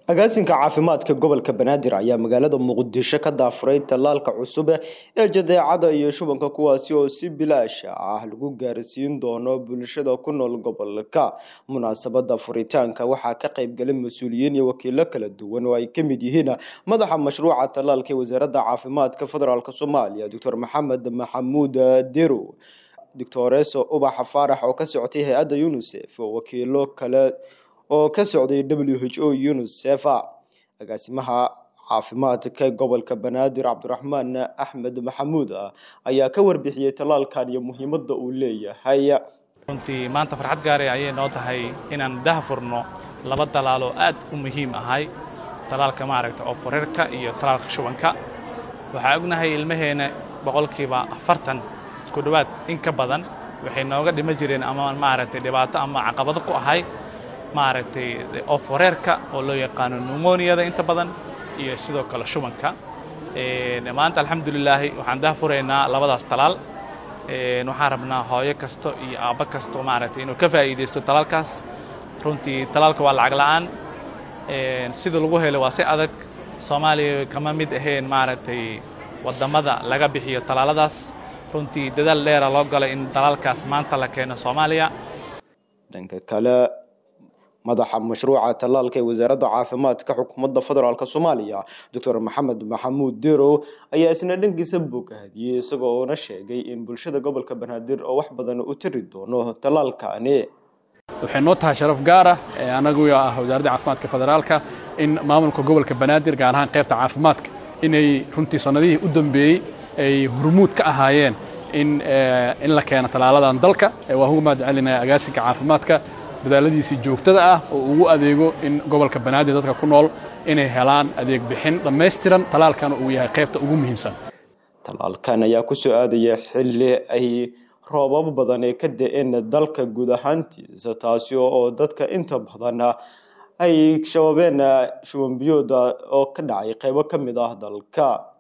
agaasinka caafimaadka gobolka Banaadir ayaa magaalada Muqdisho ka daafuray talaalka cusub ee jadeecada iyo shubanka kuwaasi oo si bilaash ah lagu gaarsiin doono bulshada ku nool gobolka. Munaasabada furitaanka waxaa ka qayb galay mas'uuliyiin iyo wakiilo kala duwan oo ay ka mid yihiin madaxa mashruuca talaalka wasaaradda caafimaadka federaalka Soomaaliya Dr. Maxamed Maxamuud Diro, Dr. Ubax Faarax oo ka socotay hay'adda UNICEF, wakiilo kale oo ka socday WHO UNICEF. agaasimaha caafimaadka gobolka Banaadir Cabdiraxmaan Axmed Maxamuud ayaa ka warbixiyay talaalkan iyo muhiimadda uu leeyahay. runtii maanta farxad gaar ah ayay noo tahay inaan daahfurno laba talaalo aad u muhiim ahay, talaalka oo furarka iyo talaalka shubanka. waxaa ognahay ilmaheena boqolkiiba 40 isku dhawaad in ka badan waxay nooga dhima jireen ama dhibaato ama caqabado ku ahay oo furarka oo loo yaqaan pneumonia inta badan iyo sidoo kale shubanka. maanta alxamdulillah waxaan daahfureynaa labadaas talaal. waxaan rabnaa hooyo kasto iyo aabba kasto inuu ka faa'iideysto talaalkaas. runtii talaalka waa lacag la'aan, sida lagu helo waa si adag. Soomaaliya kama mid ahayn wadamada laga bixiyo talaaladaas. runtii dadaal dheer loo galay in talaalkaas maanta la keeno Soomaaliya. dhanka kale madaxa mashruuca talaalka wasaaradda caafimaadka xukuumadda federaalka Soomaaliya Dr. Maxamed Maxamuud Diro ayaa isna dhankiisa bogaadiyay isagoo oo sheegay in bulshada gobolka Banaadir oo wax badan u tiri doono talaalkaani. waxay noo tahay sharaf gaar ah anagu wasaaradda caafimaadka federaalka in maamulka gobolka Banaadir gaar ahaan qaybta caafimaadka inay runtii sanadihii u dambeeyay ay hormuud ka ahaayeen in la keeno talaaladan dalka. waa ugu mahadcelinayaa agaasinka caafimaadka dadaaladiisa joogtada ah oo ugu adeego in gobolka Banaadir dadka ku nool inay helaan adeeg bixin dhameystiran. talaalkan uu yahay qaybta ugu muhiimsan. talaalkan ayaa ku soo aadaya xilli ay roobab badan ka da'een dalka guud ahaantiisa, taasi oo dadka inta badan ay sababeen shuban biyood oo ka dhacay qaybo ka mid ah dalka.